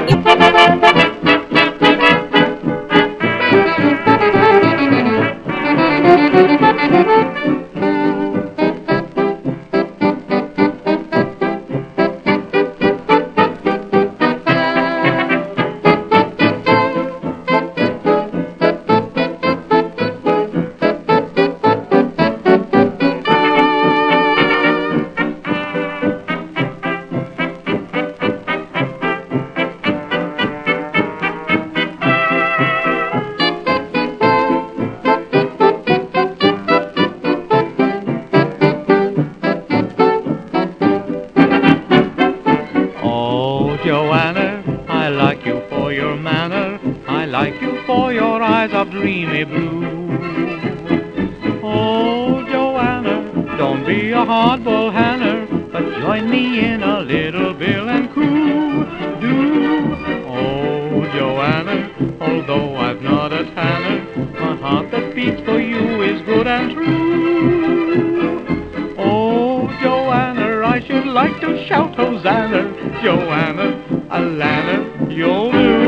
Joanna, I like you for your manner, I like you for your eyes of dreamy blue. Oh, Joanna, don't be a hardball hanner, but join me in a little Bill and Coo. Do. Oh, Joanna, although I've not a tanner, my heart that beats for you is good and true. Oh, Joanna, I should like to shout Hosanna, Joanna, Alana, you'll do.